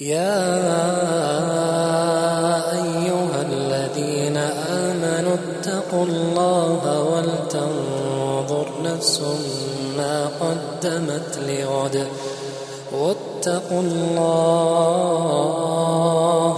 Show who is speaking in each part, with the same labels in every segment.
Speaker 1: يا أيها الذين آمنوا اتقوا الله ولتنظر نفس ما قدمت لغد واتقوا الله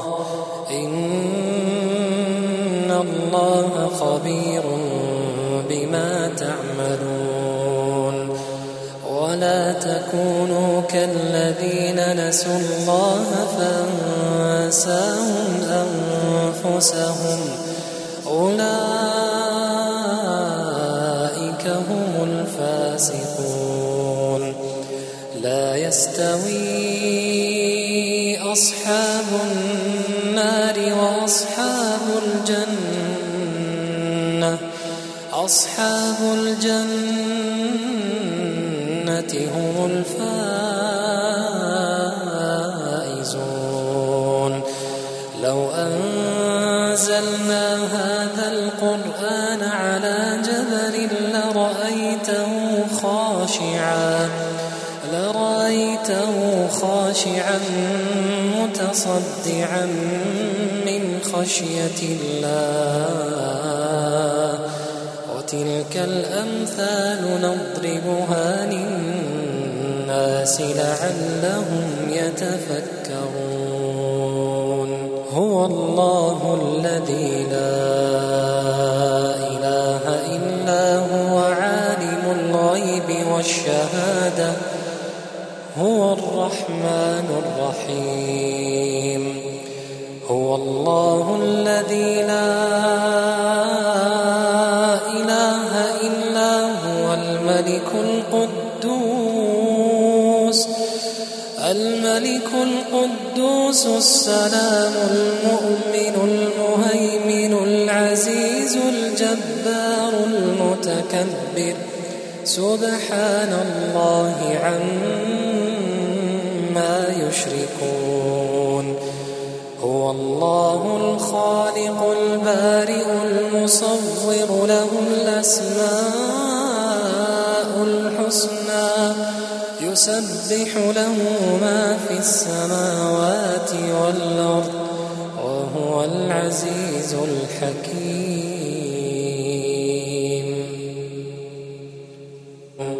Speaker 1: إن الله خبير بما تعملون. ولا تكونوا كالذين نسوا الله فأنساهم أنفسهم أولئك هم الفاسقون. لا يستوي أصحاب النار وأصحاب الجنة أصحاب الجنة هم الفائزون. لو أنزلنا هذا القرآن على جبل لرأيته خاشعا متصدعا من خشية الله. وتلك الأمثال نضربها للناس لعلهم يتفكرون. هو الله الذي لا إله إلا هو عالم الغيب والشهادة هو الرحمن الرحيم. هو الله الذي لا إله إلا هو الملك القدوس السلام المؤمن المهيمن العزيز الجبار المتكبر سبحان الله عما يشركون. هو الله الخالق البارئ المصور له الأسماء الحسنى يسبح له ما في السماوات والأرض وهو العزيز الحكيم.